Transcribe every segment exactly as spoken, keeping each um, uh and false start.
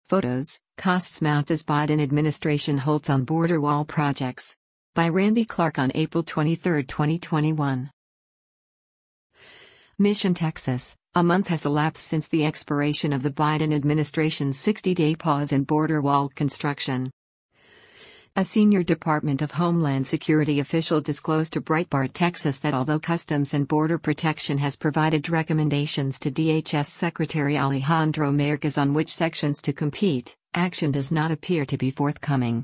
Photos, Costs Mount as Biden Administration Holds on Border Wall Projects. By Randy Clark on April twenty-third, twenty twenty-one. Mission, Texas. A month has elapsed since the expiration of the Biden administration's sixty-day pause in border wall construction. A senior Department of Homeland Security official disclosed to Breitbart Texas that although Customs and Border Protection has provided recommendations to D H S Secretary Alejandro Mayorkas on which sections to compete, action does not appear to be forthcoming.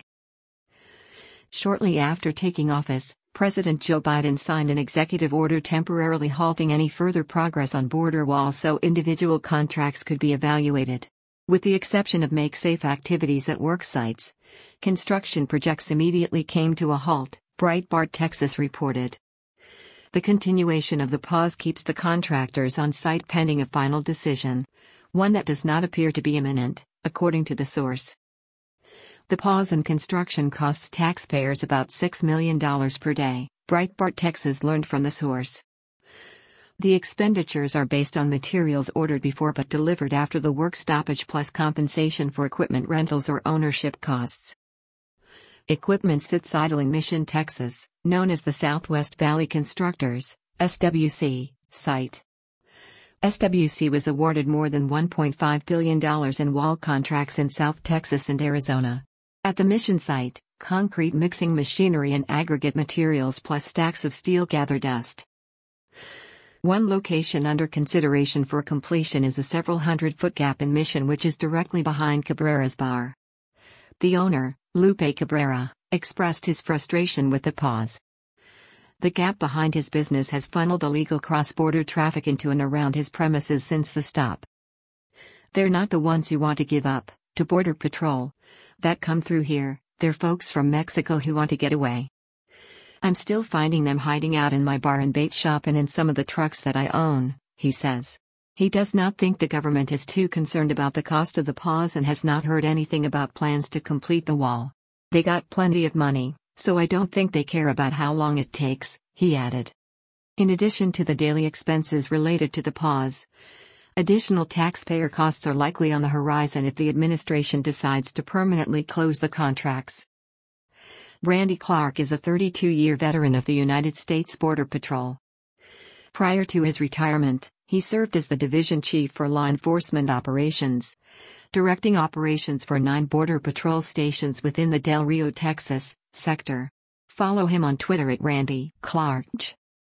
Shortly after taking office, President Joe Biden signed an executive order temporarily halting any further progress on border walls so individual contracts could be evaluated. With the exception of make-safe activities at work sites, construction projects immediately came to a halt, Breitbart Texas reported. The continuation of the pause keeps the contractors on site pending a final decision, one that does not appear to be imminent, according to the source. The pause in construction costs taxpayers about six million dollars per day, Breitbart Texas learned from the source. The expenditures are based on materials ordered before but delivered after the work stoppage plus compensation for equipment rentals or ownership costs. Equipment sits idling Mission, Texas, known as the Southwest Valley Constructors, S W C, site. S W C was awarded more than one point five billion dollars in wall contracts in South Texas and Arizona. At the Mission site, concrete mixing machinery and aggregate materials plus stacks of steel gather dust. One location under consideration for completion is a several hundred foot gap in Mission which is directly behind Cabrera's bar. The owner, Lupe Cabrera, expressed his frustration with the pause. The gap behind his business has funneled illegal cross-border traffic into and around his premises since the stop. They're not the ones you want to give up to Border Patrol that come through here, they're folks from Mexico who want to get away. I'm still finding them hiding out in my bar and bait shop and in some of the trucks that I own, he says. He does not think the government is too concerned about the cost of the pause and has not heard anything about plans to complete the wall. They got plenty of money, so I don't think they care about how long it takes, he added. In addition to the daily expenses related to the pause, additional taxpayer costs are likely on the horizon if the administration decides to permanently close the contracts. Randy Clark is a thirty-two-year veteran of the United States Border Patrol. Prior to his retirement, he served as the division chief for law enforcement operations, directing operations for nine Border Patrol stations within the Del Rio, Texas, sector. Follow him on Twitter at Randy Clark.